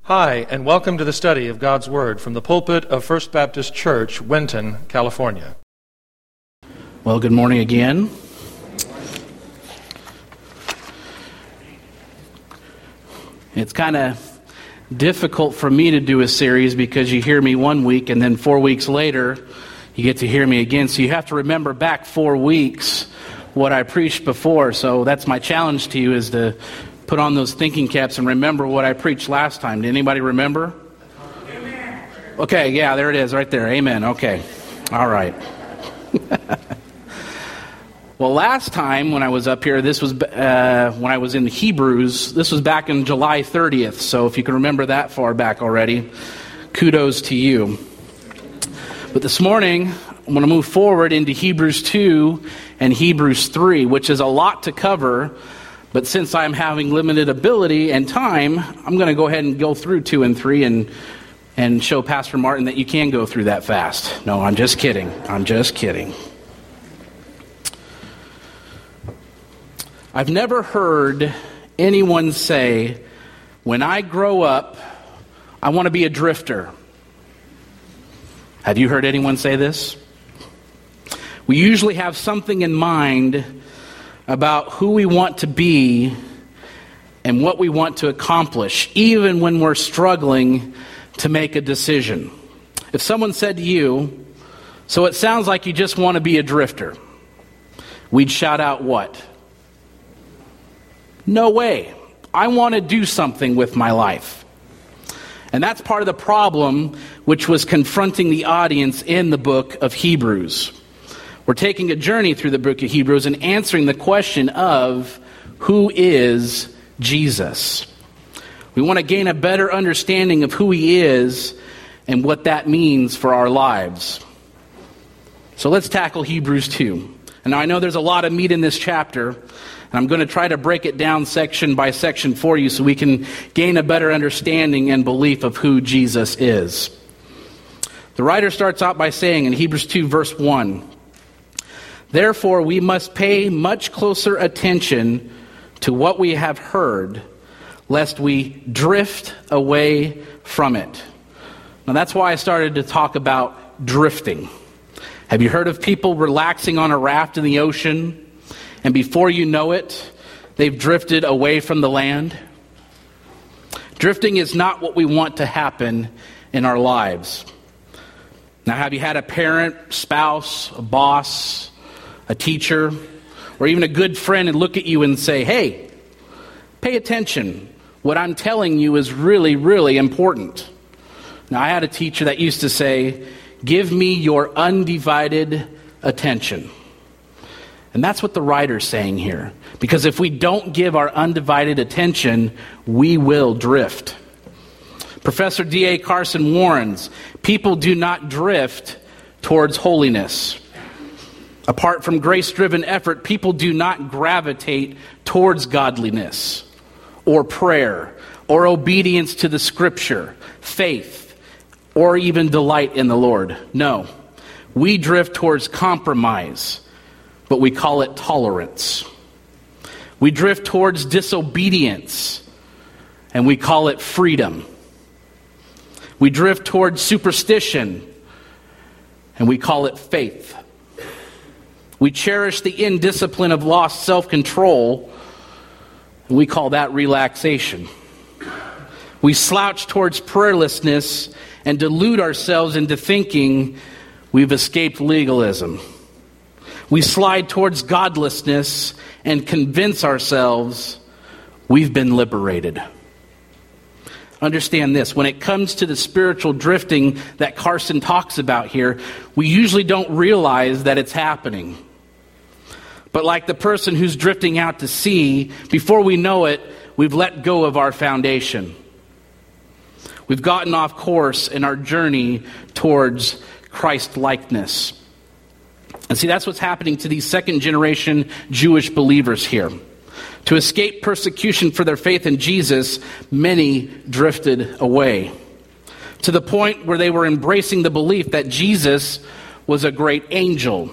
Hi, and welcome to the study of God's Word from the pulpit of First Baptist Church, Winton, California. Well, good morning again. It's kind of difficult for me to do a series because you hear me one week and then 4 weeks later you get to hear me again. So you have to remember back 4 weeks what I preached before. So that's my challenge to you, is to put on those thinking caps and remember what I preached last time. Did anybody remember? Amen. Okay, yeah, there it is right there. Amen. Okay. All right. Well, last time when I was up here, this was when I was in Hebrews. This was back in July 30th. So if you can remember that far back already, kudos to you. But this morning, I'm going to move forward into Hebrews 2 and Hebrews 3, which is a lot to cover. But since I'm having limited ability and time, I'm going to go ahead and go through 2 and 3 and show Pastor Martin that you can go through that fast. No, I'm just kidding. I'm just kidding. I've never heard anyone say, when I grow up, I want to be a drifter. Have you heard anyone say this? We usually have something in mind about who we want to be and what we want to accomplish, even when we're struggling to make a decision. If someone said to you, "So it sounds like you just want to be a drifter," we'd shout out what? No way. I want to do something with my life. And that's part of the problem which was confronting the audience in the book of Hebrews. We're taking a journey through the book of Hebrews and answering the question of, who is Jesus? We want to gain a better understanding of who he is and what that means for our lives. So let's tackle Hebrews 2. And now I know there's a lot of meat in this chapter, and I'm going to try to break it down section by section for you so we can gain a better understanding and belief of who Jesus is. The writer starts out by saying in Hebrews 2 verse 1, "Therefore we must pay much closer attention to what we have heard, lest we drift away from it." Now that's why I started to talk about drifting. Have you heard of people relaxing on a raft in the ocean, and before you know it, they've drifted away from the land? Drifting is not what we want to happen in our lives. Now, have you had a parent, spouse, a boss, a teacher, or even a good friend and look at you and say, "Hey, pay attention. What I'm telling you is really, really important"? Now, I had a teacher that used to say, "Give me your undivided attention." And that's what the writer's saying here. Because if we don't give our undivided attention, we will drift. Professor D.A. Carson warns, people do not drift towards holiness. Apart from grace-driven effort, people do not gravitate towards godliness or prayer or obedience to the Scripture, faith, or even delight in the Lord. No, we drift towards compromise, but we call it tolerance. We drift towards disobedience, and we call it freedom. We drift towards superstition, and we call it faith. We cherish the indiscipline of lost self-control, and we call that relaxation. We slouch towards prayerlessness and delude ourselves into thinking we've escaped legalism. We slide towards godlessness and convince ourselves we've been liberated. Understand this, when it comes to the spiritual drifting that Carson talks about here, we usually don't realize that it's happening. But like the person who's drifting out to sea, before we know it, we've let go of our foundation. We've gotten off course in our journey towards Christ-likeness. And see, that's what's happening to these second-generation Jewish believers here. To escape persecution for their faith in Jesus, many drifted away, to the point where they were embracing the belief that Jesus was a great angel.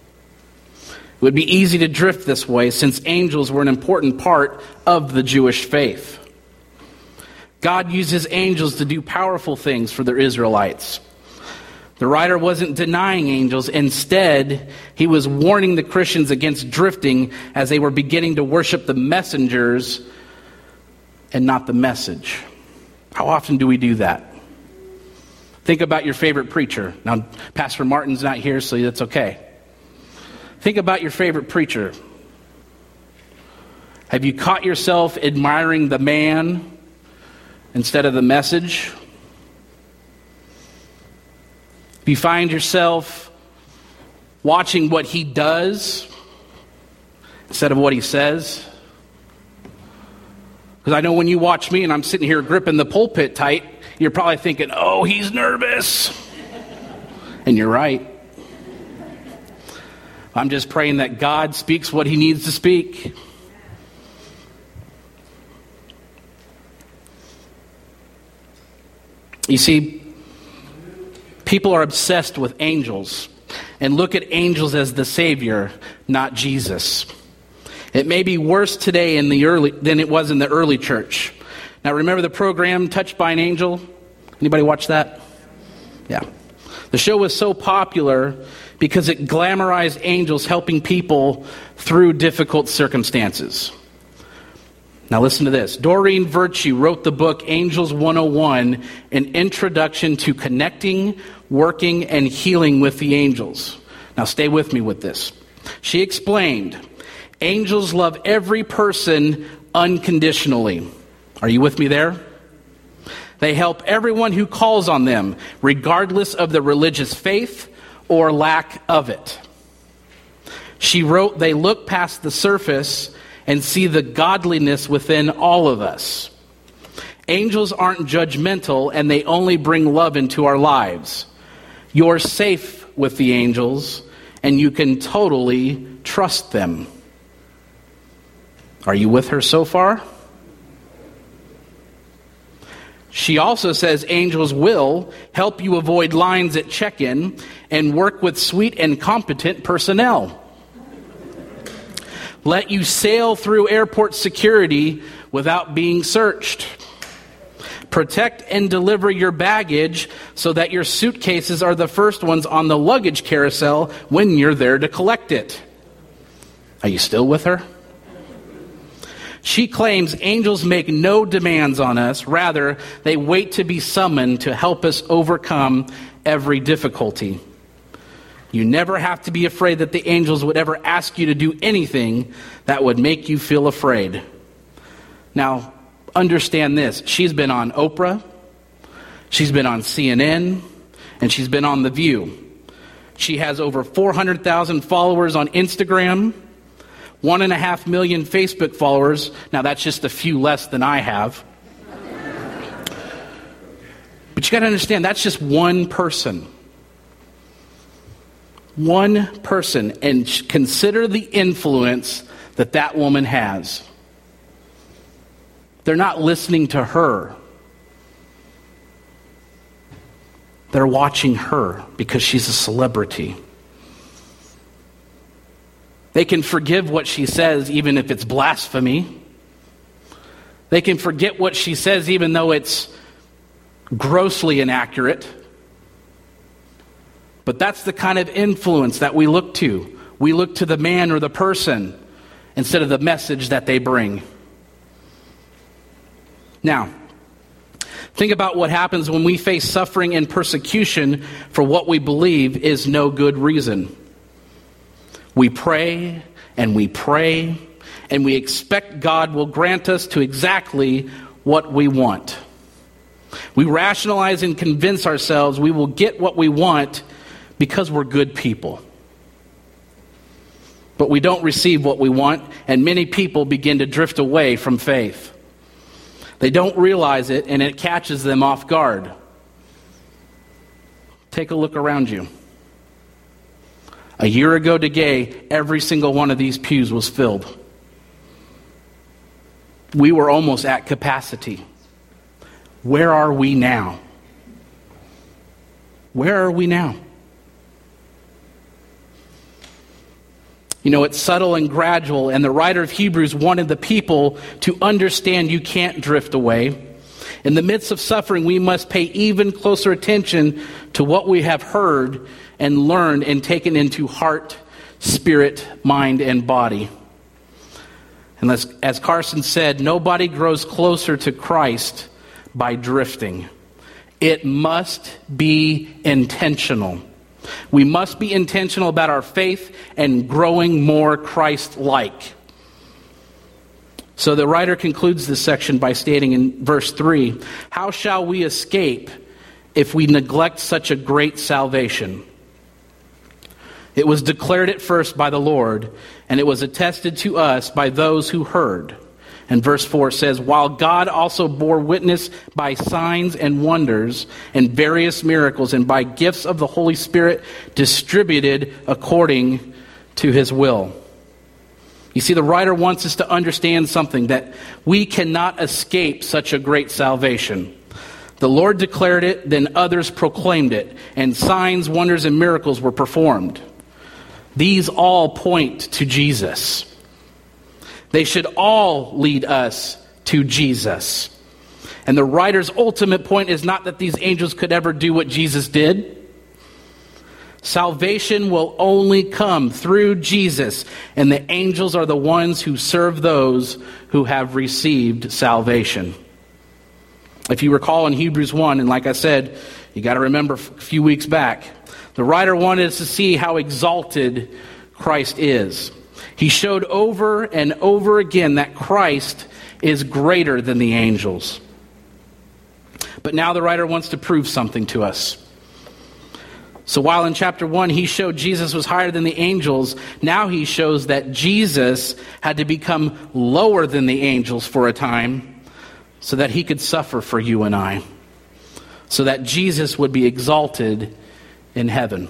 It would be easy to drift this way since angels were an important part of the Jewish faith. God uses angels to do powerful things for the Israelites. The writer wasn't denying angels. Instead, he was warning the Christians against drifting as they were beginning to worship the messengers and not the message. How often do we do that? Think about your favorite preacher. Now, Pastor Martin's not here, so that's okay. Think about your favorite preacher. Have you caught yourself admiring the man instead of the message? Do you find yourself watching what he does instead of what he says? Because I know when you watch me and I'm sitting here gripping the pulpit tight, you're probably thinking, oh, he's nervous. And you're right. I'm just praying that God speaks what he needs to speak. You see, people are obsessed with angels and look at angels as the Savior, not Jesus. It may be worse today than it was in the early church. Now, remember the program Touched by an Angel? Anybody watch that? Yeah. The show was so popular because it glamorized angels helping people through difficult circumstances. Now listen to this. Doreen Virtue wrote the book Angels 101, an introduction to connecting, working, and healing with the angels. Now stay with me with this. She explained, angels love every person unconditionally. Are you with me there? They help everyone who calls on them, regardless of the religious faith or lack of it. She wrote, they look past the surface and see the godliness within all of us. Angels aren't judgmental, and they only bring love into our lives. You're safe with the angels, and you can totally trust them. Are you with her so far? She also says angels will help you avoid lines at check-in and work with sweet and competent personnel. Let you sail through airport security without being searched. Protect and deliver your baggage so that your suitcases are the first ones on the luggage carousel when you're there to collect it. Are you still with her? She claims angels make no demands on us. Rather, they wait to be summoned to help us overcome every difficulty. You never have to be afraid that the angels would ever ask you to do anything that would make you feel afraid. Now, understand this. She's been on Oprah, she's been on CNN, and she's been on The View. She has over 400,000 followers on Instagram, 1.5 million Facebook followers. Now, that's just a few less than I have. But you got to understand, that's just one person. One person, and consider the influence that woman has. They're not listening to her. They're watching her because she's a celebrity. They can forgive what she says even if it's blasphemy. They can forget what she says even though it's grossly inaccurate. But that's the kind of influence that we look to. We look to the man or the person instead of the message that they bring. Now, think about what happens when we face suffering and persecution for what we believe is no good reason. We pray, and we expect God will grant us to exactly what we want. We rationalize and convince ourselves we will get what we want because we're good people. But we don't receive what we want, and many people begin to drift away from faith. They don't realize it, and it catches them off guard. Take a look around you. A year ago today, every single one of these pews was filled. We were almost at capacity. Where are we now? Where are we now? You know, it's subtle and gradual, and the writer of Hebrews wanted the people to understand you can't drift away. In the midst of suffering, we must pay even closer attention to what we have heard and learned and taken into heart, spirit, mind, and body. And as Carson said, nobody grows closer to Christ by drifting. It must be intentional. We must be intentional about our faith and growing more Christ-like. So the writer concludes this section by stating in verse 3, "How shall we escape if we neglect such a great salvation? It was declared at first by the Lord, and it was attested to us by those who heard." And verse 4 says, "While God also bore witness by signs and wonders and various miracles and by gifts of the Holy Spirit distributed according to his will." You see, the writer wants us to understand something, that we cannot escape such a great salvation. The Lord declared it, then others proclaimed it, and signs, wonders, and miracles were performed. These all point to Jesus. They should all lead us to Jesus. And the writer's ultimate point is not that these angels could ever do what Jesus did. Salvation will only come through Jesus, and the angels are the ones who serve those who have received salvation. If you recall in Hebrews 1, and like I said, you got to remember a few weeks back, the writer wanted us to see how exalted Christ is. He showed over and over again that Christ is greater than the angels. But now the writer wants to prove something to us. So while in chapter 1 he showed Jesus was higher than the angels, now he shows that Jesus had to become lower than the angels for a time so that he could suffer for you and I, so that Jesus would be exalted in heaven.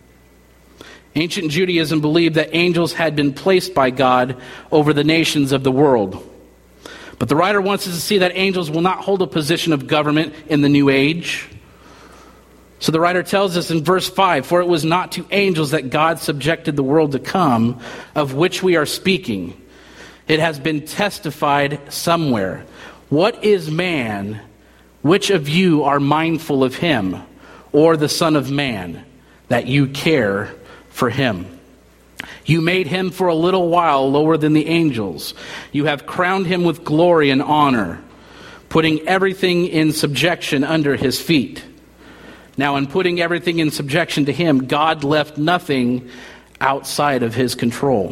Ancient Judaism believed that angels had been placed by God over the nations of the world. But the writer wants us to see that angels will not hold a position of government in the new age. So the writer tells us in verse 5, "For it was not to angels that God subjected the world to come, of which we are speaking. It has been testified somewhere. What is man? Which of you are mindful of him, or the Son of Man, that you care for him? You made him for a little while lower than the angels. You have crowned him with glory and honor, putting everything in subjection under his feet. Now, in putting everything in subjection to him, God left nothing outside of his control."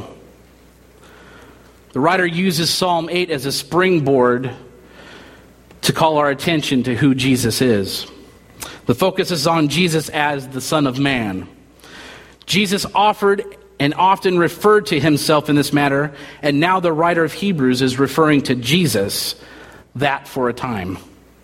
The writer uses Psalm 8 as a springboard to call our attention to who Jesus is. The focus is on Jesus as the Son of Man. Jesus offered and often referred to himself in this matter, and now the writer of Hebrews is referring to Jesus, that for a time.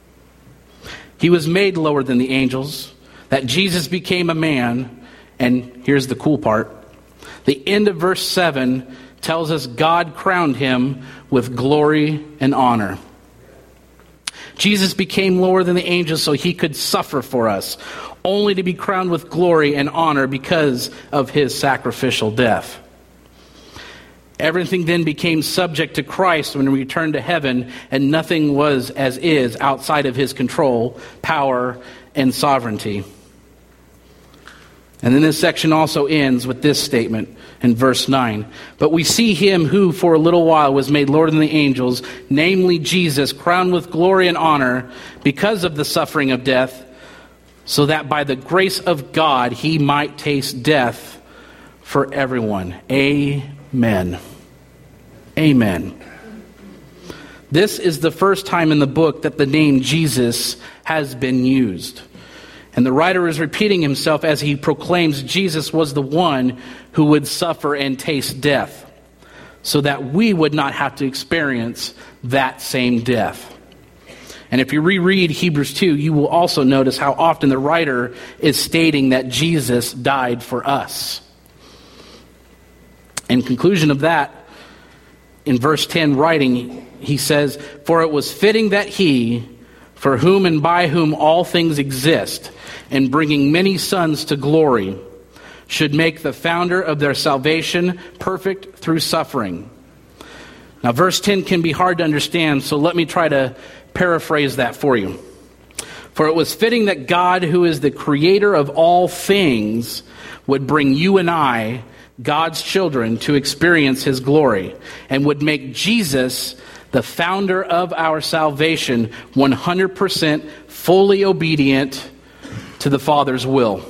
He was made lower than the angels, that Jesus became a man, and here's the cool part. The end of verse 7 tells us God crowned him with glory and honor. Jesus became lower than the angels so he could suffer for us, only to be crowned with glory and honor because of his sacrificial death. Everything then became subject to Christ when he returned to heaven, and nothing was as is outside of his control, power, and sovereignty. And then this section also ends with this statement in verse 9. "But we see him who for a little while was made lower than the angels, namely Jesus, crowned with glory and honor because of the suffering of death, so that by the grace of God he might taste death for everyone." Amen. Amen. This is the first time in the book that the name Jesus has been used. And the writer is repeating himself as he proclaims Jesus was the one who would suffer and taste death, so that we would not have to experience that same death. And if you reread Hebrews 2, you will also notice how often the writer is stating that Jesus died for us. In conclusion of that, in verse 10 writing, he says, "For it was fitting that he, for whom and by whom all things exist, and bringing many sons to glory, should make the founder of their salvation perfect through suffering." Now, verse 10 can be hard to understand, so let me try to paraphrase that for you. For it was fitting that God, who is the creator of all things, would bring you and I, God's children, to experience his glory, and would make Jesus, the founder of our salvation, 100% fully obedient to the Father's will.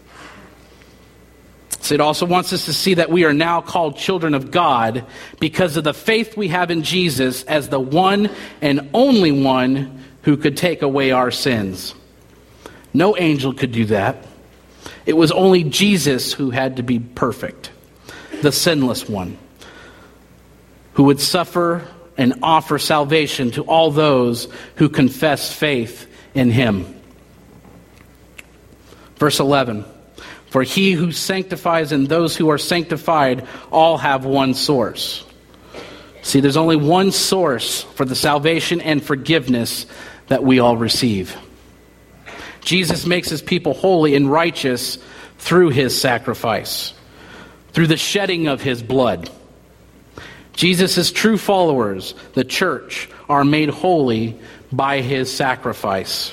So it also wants us to see that we are now called children of God because of the faith we have in Jesus as the one and only one who could take away our sins. No angel could do that. It was only Jesus who had to be perfect, the sinless one, who would suffer and offer salvation to all those who confess faith in him. Verse 11, for he who sanctifies and those who are sanctified all have one source. See, there's only one source for the salvation and forgiveness that we all receive. Jesus makes his people holy and righteous through his sacrifice, through the shedding of his blood. Jesus' true followers, the church, are made holy by his sacrifice.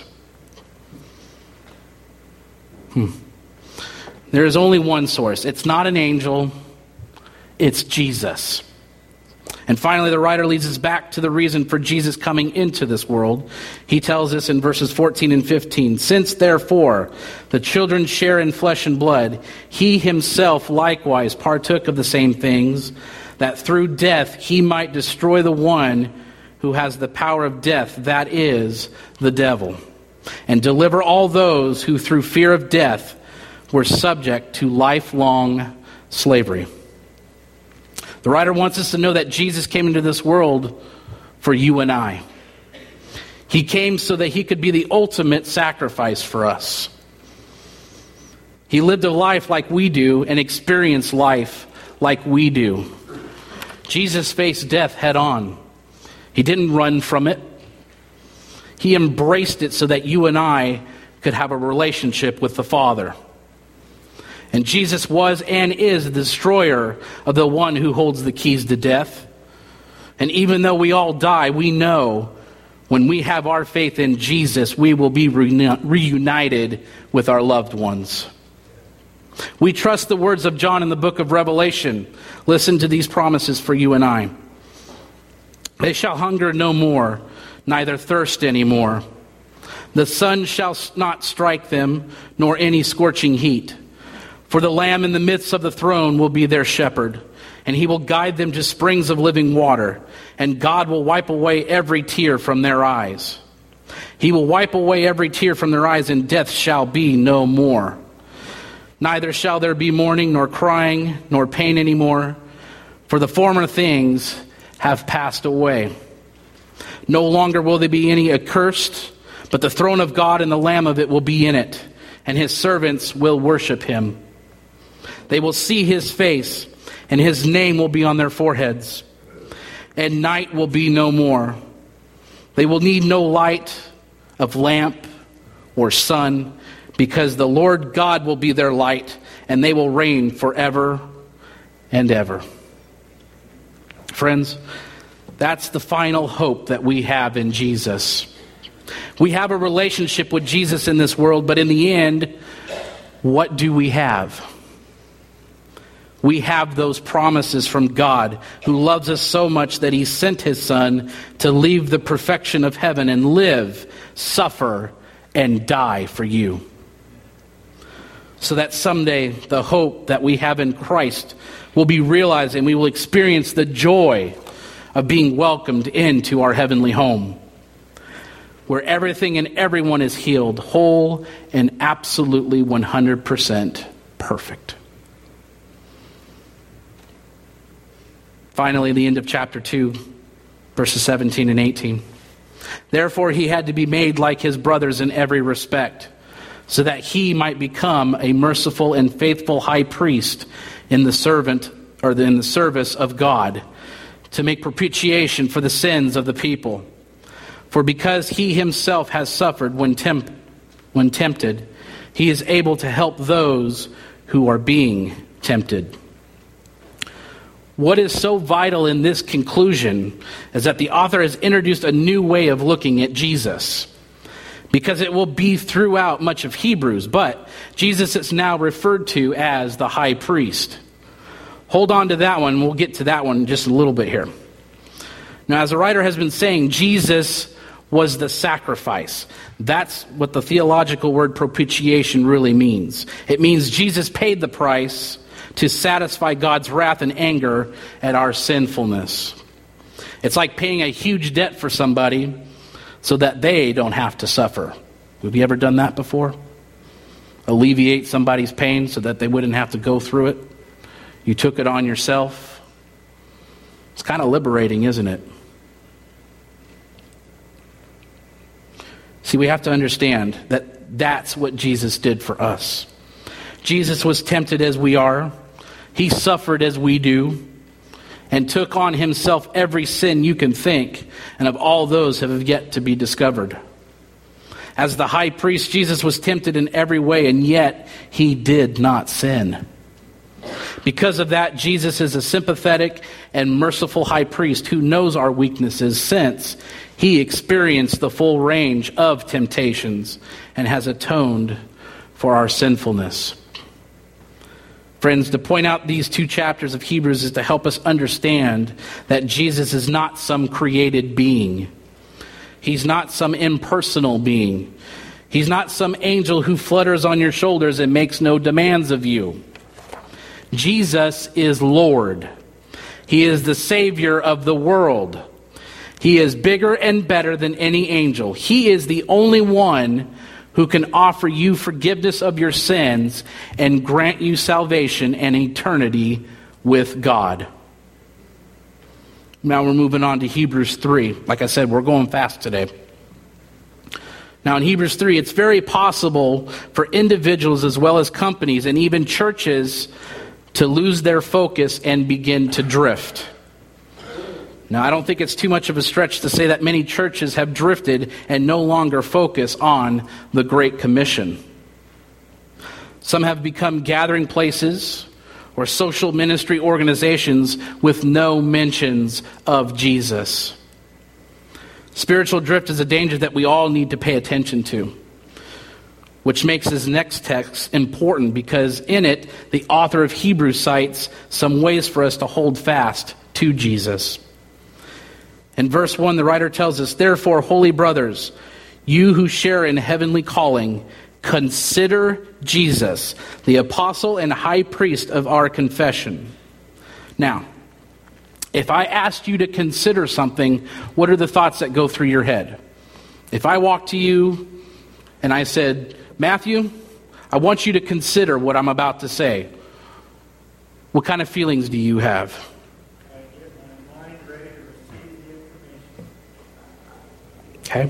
There is only one source. It's not an angel, it's Jesus. And finally, the writer leads us back to the reason for Jesus coming into this world. He tells us in verses 14 and 15, since therefore the children share in flesh and blood, he himself likewise partook of the same things, that through death he might destroy the one who has the power of death, that is, the devil, and deliver all those who through fear of death were subject to lifelong slavery. The writer wants us to know that Jesus came into this world for you and I. He came so that he could be the ultimate sacrifice for us. He lived a life like we do and experienced life like we do. Jesus faced death head on. He didn't run from it. He embraced it so that you and I could have a relationship with the Father. And Jesus was and is the destroyer of the one who holds the keys to death. And even though we all die, we know when we have our faith in Jesus, we will be reunited with our loved ones. We trust the words of John in the book of Revelation. Listen to these promises for you and I. They shall hunger no more, neither thirst any more. The sun shall not strike them, nor any scorching heat. For the Lamb in the midst of the throne will be their shepherd, and he will guide them to springs of living water, and God will wipe away every tear from their eyes. He will wipe away every tear from their eyes, and death shall be no more. Neither shall there be mourning, nor crying, nor pain anymore, for the former things have passed away. No longer will there be any accursed, but the throne of God and the Lamb of it will be in it, and his servants will worship him. They will see his face, and his name will be on their foreheads. And night will be no more. They will need no light of lamp or sun, because the Lord God will be their light, and they will reign forever and ever. Friends, that's the final hope that we have in Jesus. We have a relationship with Jesus in this world, but in the end, what do we have? We have those promises from God, who loves us so much that he sent his Son to leave the perfection of heaven and live, suffer, and die for you. So that someday the hope that we have in Christ will be realized, and we will experience the joy of being welcomed into our heavenly home, where everything and everyone is healed, whole, and absolutely 100% perfect. Finally, the end of chapter 2, verses 17 and 18. Therefore, he had to be made like his brothers in every respect, so that he might become a merciful and faithful high priest in the service of God, to make propitiation for the sins of the people. For because he himself has suffered when tempted, he is able to help those who are being tempted. What is so vital in this conclusion is that the author has introduced a new way of looking at Jesus, because it will be throughout much of Hebrews, but Jesus is now referred to as the high priest. Hold on to that one. We'll get to that one in just a little bit here. Now, as the writer has been saying, Jesus was the sacrifice. That's what the theological word propitiation really means. It means Jesus paid the price to satisfy God's wrath and anger at our sinfulness. It's like paying a huge debt for somebody so that they don't have to suffer. Have you ever done that before? Alleviate somebody's pain so that they wouldn't have to go through it. You took it on yourself. It's kind of liberating, isn't it? See, we have to understand that that's what Jesus did for us. Jesus was tempted as we are. He suffered as we do, and took on himself every sin you can think, and of all those have yet to be discovered. As the high priest, Jesus was tempted in every way, and yet he did not sin. Because of that, Jesus is a sympathetic and merciful high priest who knows our weaknesses, since he experienced the full range of temptations and has atoned for our sinfulness. Friends, to point out these 2 chapters of Hebrews is to help us understand that Jesus is not some created being. He's not some impersonal being. He's not some angel who flutters on your shoulders and makes no demands of you. Jesus is Lord. He is the Savior of the world. He is bigger and better than any angel. He is the only one who can offer you forgiveness of your sins and grant you salvation and eternity with God. Now we're moving on to Hebrews 3. Like I said, we're going fast today. Now in Hebrews 3, it's very possible for individuals as well as companies and even churches to lose their focus and begin to drift. Now, I don't think it's too much of a stretch to say that many churches have drifted and no longer focus on the Great Commission. Some have become gathering places or social ministry organizations with no mentions of Jesus. Spiritual drift is a danger that we all need to pay attention to, which makes this next text important because in it, the author of Hebrews cites some ways for us to hold fast to Jesus. In verse 1, the writer tells us, "Therefore, holy brothers, you who share in heavenly calling, consider Jesus, the apostle and high priest of our confession." Now, if I asked you to consider something, what are the thoughts that go through your head? If I walked to you and I said, "Matthew, I want you to consider what I'm about to say," what kind of feelings do you have? Okay.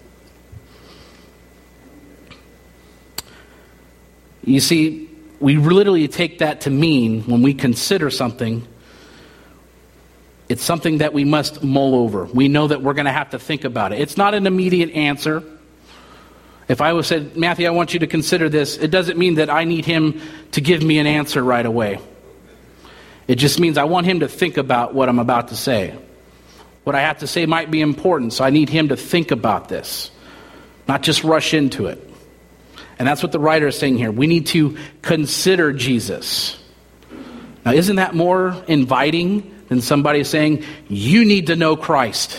You see, we literally take that to mean when we consider something, it's something that we must mull over. We know that we're going to have to think about it. It's not an immediate answer. If I said, "Matthew, I want you to consider this," it doesn't mean that I need him to give me an answer right away. It just means I want him to think about what I'm about to say. What I have to say might be important, so I need him to think about this, not just rush into it. And that's what the writer is saying here. We need to consider Jesus. Now, isn't that more inviting than somebody saying, "You need to know Christ"?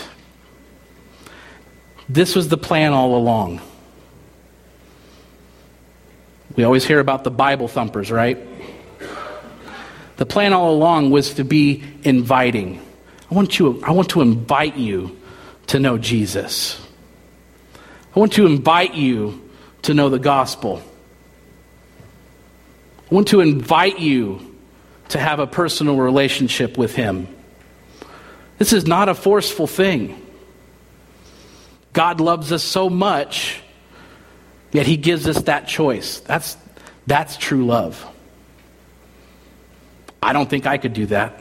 This was the plan all along. We always hear about the Bible thumpers, right? The plan all along was to be inviting. I want to invite you to know Jesus. I want to invite you to know the gospel. I want to invite you to have a personal relationship with him. This is not a forceful thing. God loves us so much, yet he gives us that choice. That's true love. I don't think I could do that.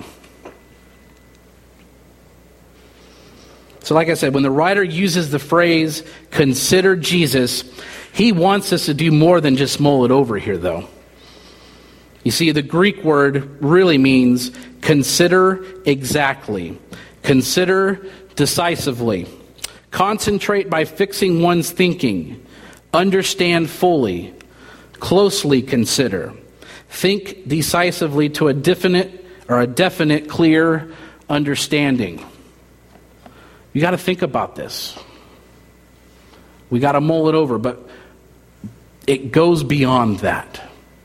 So like I said, when the writer uses the phrase, "consider Jesus," he wants us to do more than just mull it over here, though. You see, the Greek word really means consider exactly, consider decisively, concentrate by fixing one's thinking, understand fully, closely consider, think decisively to a definite, clear understanding. You got to think about this. We got to mull it over, but it goes beyond that.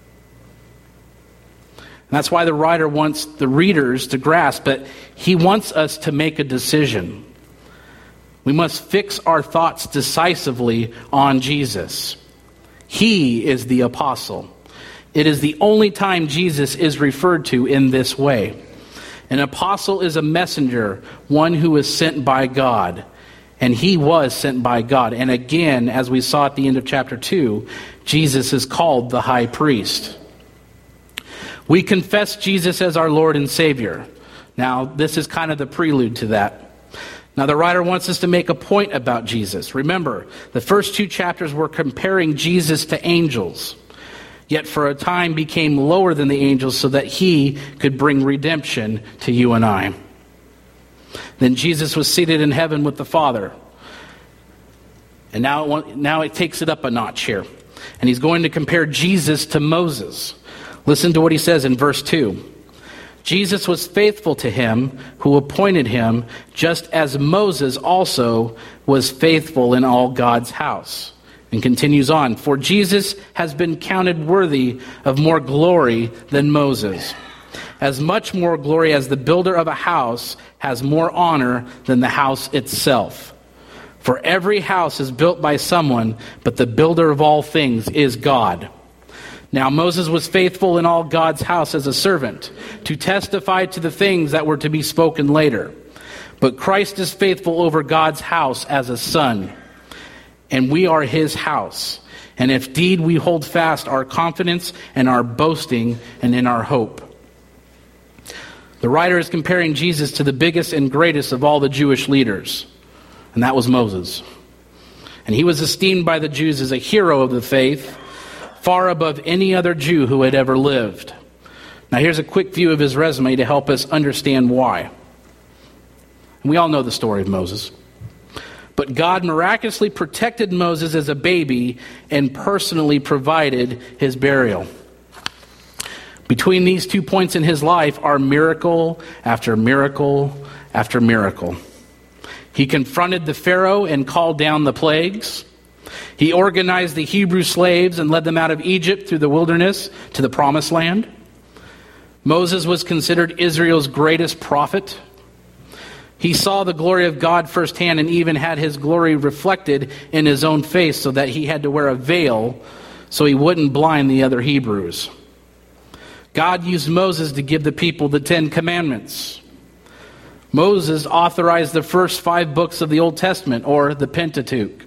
And that's why the writer wants the readers to grasp that he wants us to make a decision. We must fix our thoughts decisively on Jesus. He is the apostle. It is the only time Jesus is referred to in this way. An apostle is a messenger, one who is sent by God. And he was sent by God. And again, as we saw at the end of chapter 2, Jesus is called the high priest. We confess Jesus as our Lord and Savior. Now, this is kind of the prelude to that. Now, the writer wants us to make a point about Jesus. Remember, the first 2 chapters were comparing Jesus to angels, yet for a time became lower than the angels so that he could bring redemption to you and I. Then Jesus was seated in heaven with the Father. And now it takes it up a notch here. And he's going to compare Jesus to Moses. Listen to what he says in verse 2. Jesus was faithful to him who appointed him, just as Moses also was faithful in all God's house. And continues on, for Jesus has been counted worthy of more glory than Moses. As much more glory as the builder of a house has more honor than the house itself. For every house is built by someone, but the builder of all things is God. Now Moses was faithful in all God's house as a servant, to testify to the things that were to be spoken later. But Christ is faithful over God's house as a son. And we are his house. And if indeed we hold fast our confidence and our boasting and in our hope. The writer is comparing Jesus to the biggest and greatest of all the Jewish leaders. And that was Moses. And he was esteemed by the Jews as a hero of the faith, far above any other Jew who had ever lived. Now here's a quick view of his resume to help us understand why. And we all know the story of Moses. But God miraculously protected Moses as a baby and personally provided his burial. Between these 2 points in his life are miracle after miracle after miracle. He confronted the Pharaoh and called down the plagues. He organized the Hebrew slaves and led them out of Egypt through the wilderness to the promised land. Moses was considered Israel's greatest prophet. He saw the glory of God firsthand and even had his glory reflected in his own face so that he had to wear a veil so he wouldn't blind the other Hebrews. God used Moses to give the people the 10 Commandments. Moses authorized the first 5 books of the Old Testament, or the Pentateuch.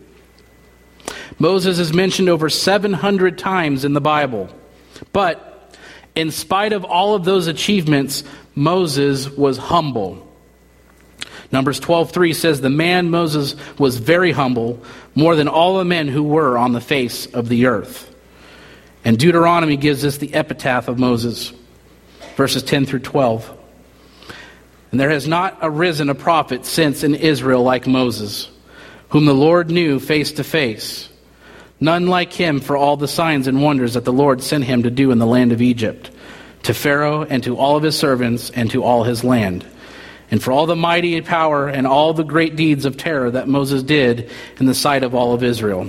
Moses is mentioned over 700 times in the Bible. But in spite of all of those achievements, Moses was humble. Numbers 12:3 says, the man Moses was very humble, more than all the men who were on the face of the earth. And Deuteronomy gives us the epitaph of Moses, verses 10 through 12. And there has not arisen a prophet since in Israel like Moses, whom the Lord knew face to face. None like him for all the signs and wonders that the Lord sent him to do in the land of Egypt, to Pharaoh and to all of his servants and to all his land. And for all the mighty power and all the great deeds of terror that Moses did in the sight of all of Israel.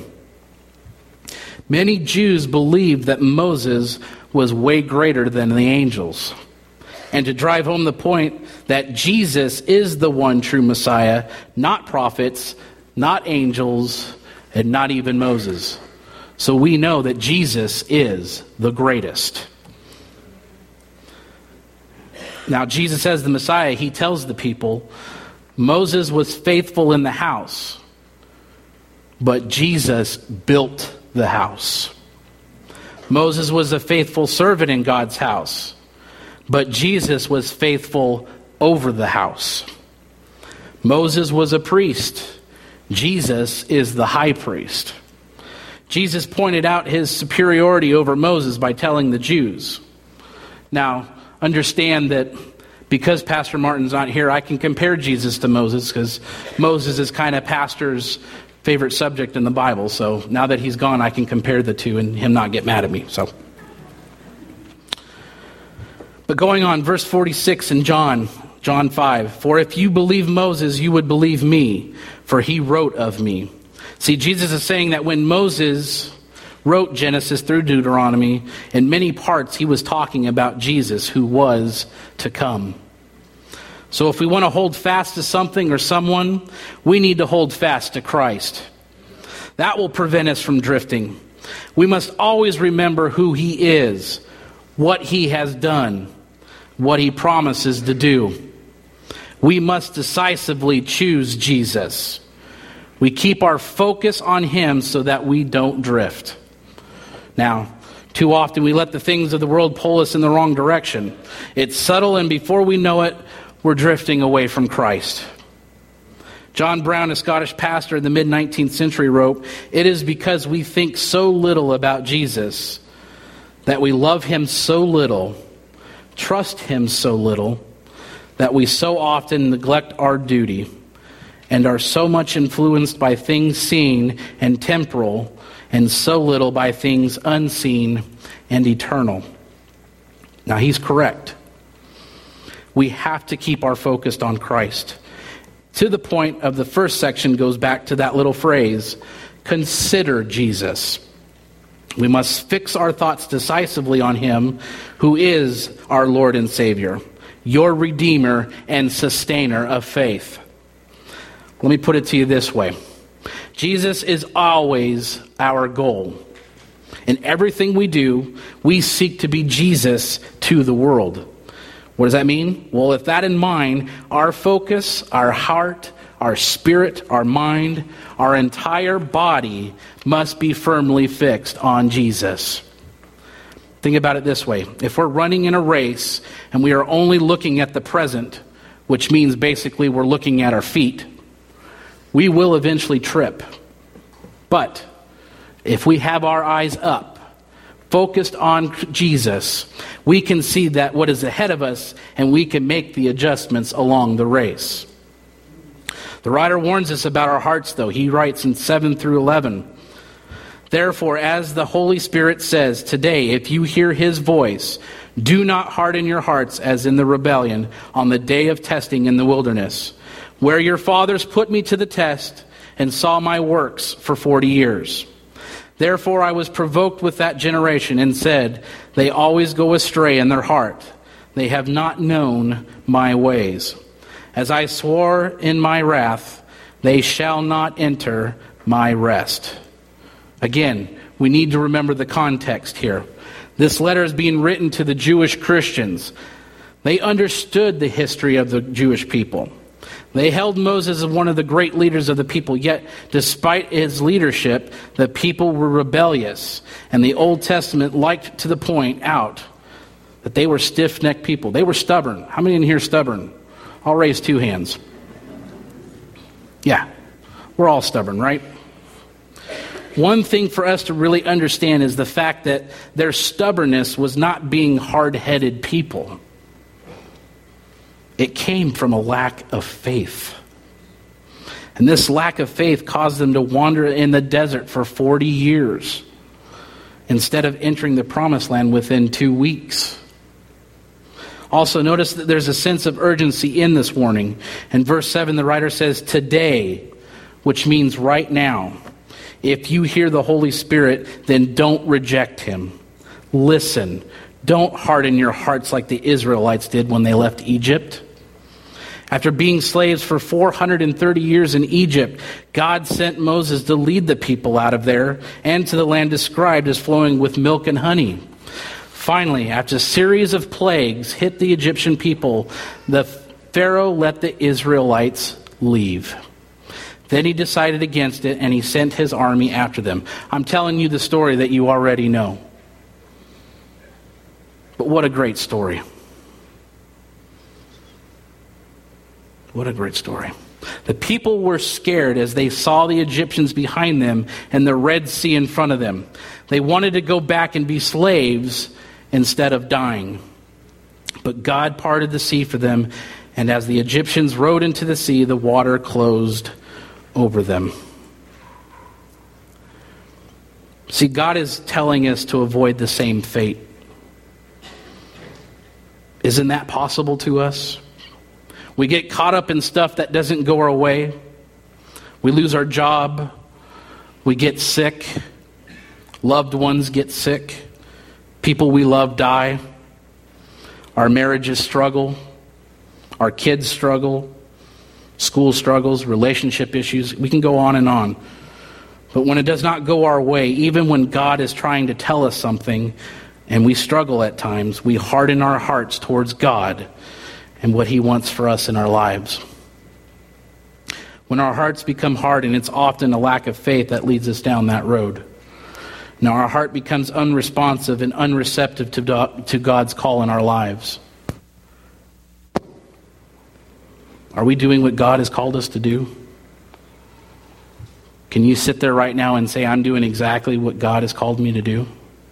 Many Jews believed that Moses was way greater than the angels. And to drive home the point that Jesus is the one true Messiah, not prophets, not angels, and not even Moses. So we know that Jesus is the greatest. Now, Jesus as the Messiah, he tells the people, Moses was faithful in the house, but Jesus built the house. Moses was a faithful servant in God's house, but Jesus was faithful over the house. Moses was a priest. Jesus is the high priest. Jesus pointed out his superiority over Moses by telling the Jews, Now, understand that because Pastor Martin's not here, I can compare Jesus to Moses, because Moses is kind of pastor's favorite subject in the Bible. So now that he's gone, I can compare the two and him not get mad at me. But going on, verse 46 in John 5, "For if you believe Moses, you would believe me, for he wrote of me." See, Jesus is saying that when Moses wrote Genesis through Deuteronomy, in many parts he was talking about Jesus who was to come. So if we want to hold fast to something or someone, we need to hold fast to Christ. That will prevent us from drifting. We must always remember who he is, what he has done, what he promises to do. We must decisively choose Jesus. We keep our focus on him so that we don't drift. Now, too often we let the things of the world pull us in the wrong direction. It's subtle, and before we know it, we're drifting away from Christ. John Brown, a Scottish pastor in the mid-19th century, wrote, "It is because we think so little about Jesus, that we love him so little, trust him so little, that we so often neglect our duty, and are so much influenced by things seen and temporal, and so little by things unseen and eternal." Now, he's correct. We have to keep our focus on Christ. To the point of the first section goes back to that little phrase, consider Jesus. We must fix our thoughts decisively on him who is our Lord and Savior, your Redeemer and sustainer of faith. Let me put it to you this way. Jesus is always our goal. In everything we do, we seek to be Jesus to the world. What does that mean? Well, with that in mind, our focus, our heart, our spirit, our mind, our entire body must be firmly fixed on Jesus. Think about it this way. If we're running in a race and we are only looking at the present, which means basically we're looking at our feet, we will eventually trip. But if we have our eyes up, focused on Jesus, we can see that what is ahead of us, and we can make the adjustments along the race. The writer warns us about our hearts, though. He writes in 7 through 11, "Therefore, as the Holy Spirit says, today, if you hear his voice, do not harden your hearts as in the rebellion on the day of testing in the wilderness, where your fathers put me to the test and saw my works for 40 years. Therefore I was provoked with that generation and said, they always go astray in their heart. They have not known my ways. As I swore in my wrath, they shall not enter my rest." Again, we need to remember the context here. This letter is being written to the Jewish Christians. They understood the history of the Jewish people. They held Moses as one of the great leaders of the people, yet despite his leadership, the people were rebellious. And the Old Testament liked to point out that they were stiff-necked people. They were stubborn. How many in here are stubborn? I'll raise 2 hands. Yeah, we're all stubborn, right? One thing for us to really understand is the fact that their stubbornness was not being hard-headed people. It came from a lack of faith. And this lack of faith caused them to wander in the desert for 40 years instead of entering the promised land within 2 weeks. Also, notice that there's a sense of urgency in this warning. In verse 7, the writer says, today, which means right now. If you hear the Holy Spirit, then don't reject him. Listen. Don't harden your hearts like the Israelites did when they left Egypt. After being slaves for 430 years in Egypt, God sent Moses to lead the people out of there and to the land described as flowing with milk and honey. Finally, after a series of plagues hit the Egyptian people, the Pharaoh let the Israelites leave. Then he decided against it, and he sent his army after them. I'm telling you the story that you already know. But what a great story. What a great story. The people were scared as they saw the Egyptians behind them and the Red Sea in front of them. They wanted to go back and be slaves instead of dying. But God parted the sea for them, and as the Egyptians rode into the sea, the water closed over them. See, God is telling us to avoid the same fate. Isn't that possible to us? We get caught up in stuff that doesn't go our way. We lose our job. We get sick. Loved ones get sick. People we love die. Our marriages struggle. Our kids struggle. School struggles, relationship issues. We can go on and on. But when it does not go our way, even when God is trying to tell us something, and we struggle at times, we harden our hearts towards God and what He wants for us in our lives. When our hearts become hardened, it's often a lack of faith that leads us down that road. Now our heart becomes unresponsive and unreceptive to God's call in our lives. Are we doing what God has called us to do? Can you sit there right now and say, I'm doing exactly what God has called me to do?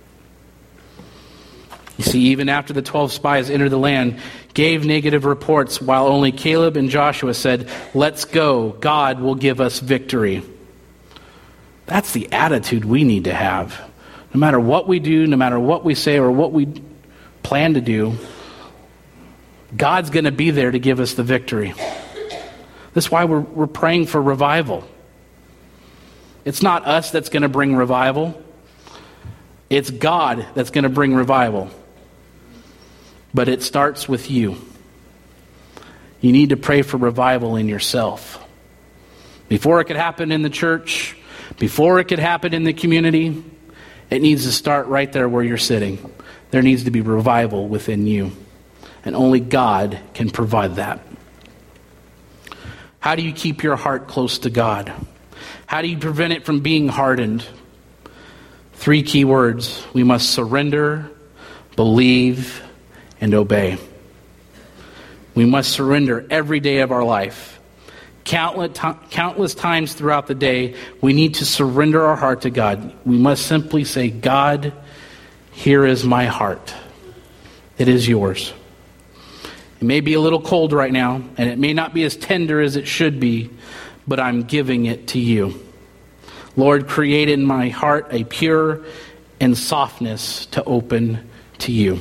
You see, even after the 12 spies entered the land, gave negative reports, while only Caleb and Joshua said, let's go, God will give us victory. That's the attitude we need to have. No matter what we do, no matter what we say or what we plan to do, God's going to be there to give us the victory. That's why we're praying for revival. It's not us that's going to bring revival. It's God that's going to bring revival. But it starts with you. You need to pray for revival in yourself. Before it could happen in the church, before it could happen in the community, it needs to start right there where you're sitting. There needs to be revival within you. And only God can provide that. How do you keep your heart close to God? How do you prevent it from being hardened? 3 key words. We must surrender, believe, and obey. We must surrender every day of our life. Countless times throughout the day, we need to surrender our heart to God. We must simply say, God, here is my heart. It is yours. It may be a little cold right now, and it may not be as tender as it should be, but I'm giving it to you. Lord, create in my heart a pure and softness to open to you.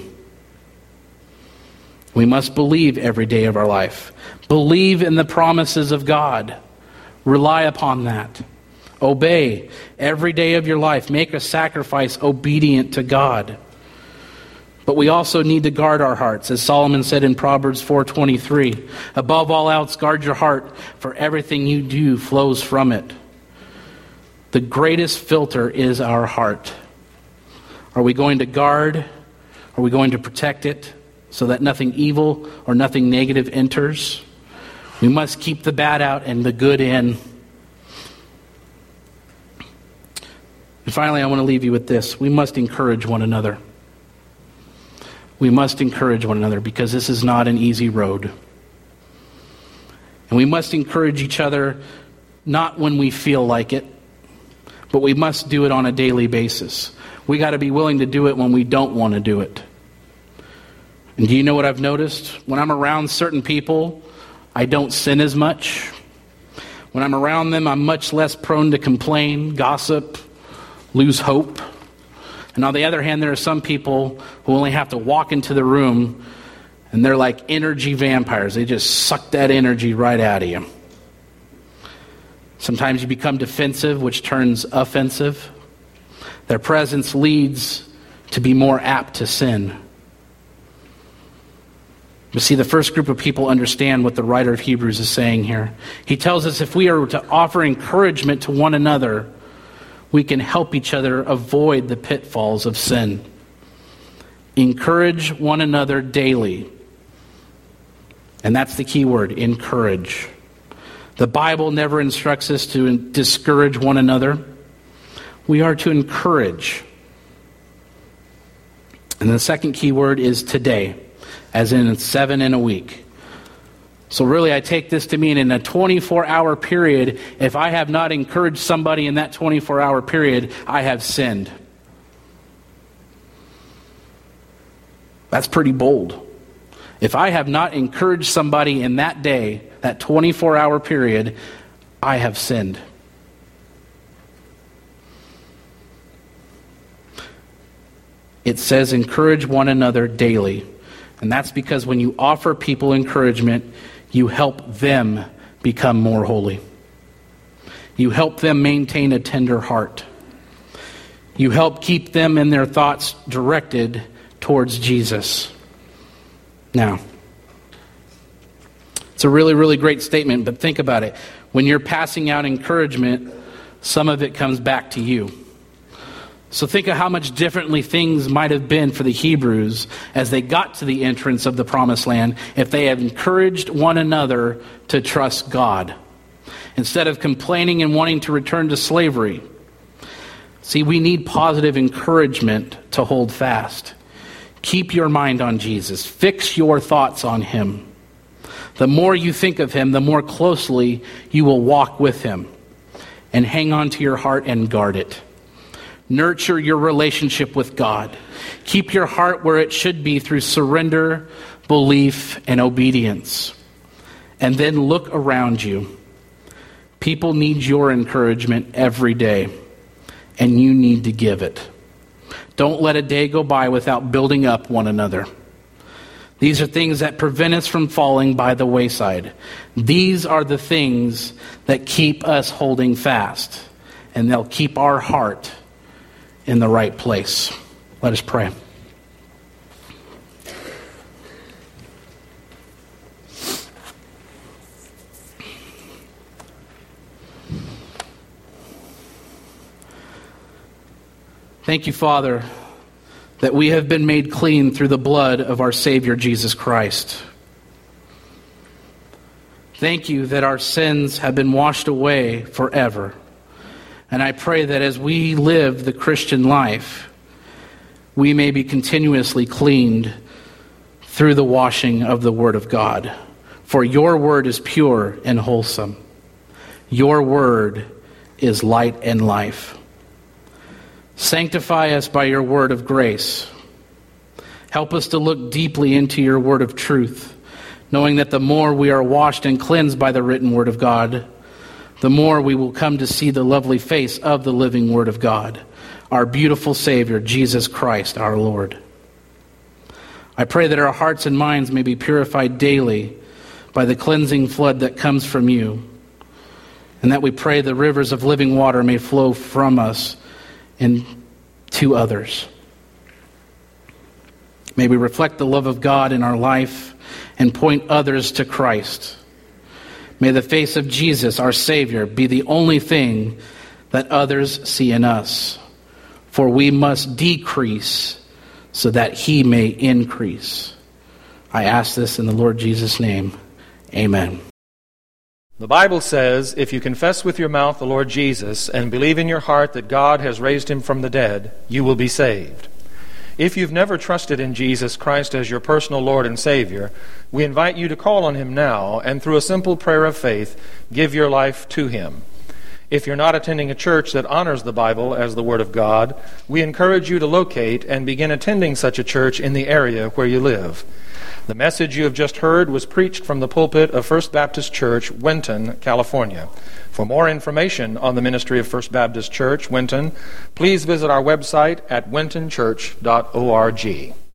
We must believe every day of our life. Believe in the promises of God. Rely upon that. Obey every day of your life. Make a sacrifice obedient to God. But we also need to guard our hearts, as Solomon said in Proverbs 4:23. Above all else, guard your heart, for everything you do flows from it. The greatest filter is our heart. Are we going to guard? Are we going to protect it so that nothing evil or nothing negative enters? We must keep the bad out and the good in. And finally, I want to leave you with this. We must encourage one another. We must encourage one another because this is not an easy road. And we must encourage each other not when we feel like it, but we must do it on a daily basis. We got to be willing to do it when we don't want to do it. And do you know what I've noticed? When I'm around certain people, I don't sin as much. When I'm around them, I'm much less prone to complain, gossip, lose hope. And on the other hand, there are some people who only have to walk into the room and they're like energy vampires. They just suck that energy right out of you. Sometimes you become defensive, which turns offensive. Their presence leads to be more apt to sin. But see, the first group of people understand what the writer of Hebrews is saying here. He tells us if we are to offer encouragement to one another, we can help each other avoid the pitfalls of sin. Encourage one another daily. And that's the key word, encourage. The Bible never instructs us to discourage one another. We are to encourage. And the second key word is today, as in 7 in a week. So really, I take this to mean in a 24-hour period, if I have not encouraged somebody in that 24-hour period, I have sinned. That's pretty bold. If I have not encouraged somebody in that day, that 24-hour period, I have sinned. It says encourage one another daily. And that's because when you offer people encouragement, you help them become more holy. You help them maintain a tender heart. You help keep them in their thoughts directed towards Jesus. Now, it's a really, really great statement, but think about it. When you're passing out encouragement, some of it comes back to you. So think of how much differently things might have been for the Hebrews as they got to the entrance of the Promised Land if they had encouraged one another to trust God, instead of complaining and wanting to return to slavery. See, we need positive encouragement to hold fast. Keep your mind on Jesus. Fix your thoughts on Him. The more you think of Him, the more closely you will walk with Him. And hang on to your heart and guard it. Nurture your relationship with God. Keep your heart where it should be through surrender, belief, and obedience. And then look around you. People need your encouragement every day, and you need to give it. Don't let a day go by without building up one another. These are things that prevent us from falling by the wayside. These are the things that keep us holding fast, and they'll keep our heart in the right place. Let us pray. Thank you, Father, that we have been made clean through the blood of our Savior, Jesus Christ. Thank you that our sins have been washed away forever. And I pray that as we live the Christian life, we may be continuously cleaned through the washing of the Word of God. For your Word is pure and wholesome. Your Word is light and life. Sanctify us by your word of grace. Help us to look deeply into your word of truth, knowing that the more we are washed and cleansed by the written word of God, the more we will come to see the lovely face of the living word of God, our beautiful Savior, Jesus Christ, our Lord. I pray that our hearts and minds may be purified daily by the cleansing flood that comes from you, and that we pray the rivers of living water may flow from us and to others. May we reflect the love of God in our life and point others to Christ. May the face of Jesus, our Savior, be the only thing that others see in us. For we must decrease so that He may increase. I ask this in the Lord Jesus' name. Amen. The Bible says, if you confess with your mouth the Lord Jesus and believe in your heart that God has raised him from the dead, you will be saved. If you've never trusted in Jesus Christ as your personal Lord and Savior, we invite you to call on him now and through a simple prayer of faith, give your life to him. If you're not attending a church that honors the Bible as the Word of God, we encourage you to locate and begin attending such a church in the area where you live. The message you have just heard was preached from the pulpit of First Baptist Church, Winton, California. For more information on the ministry of First Baptist Church, Winton, please visit our website at wintonchurch.org.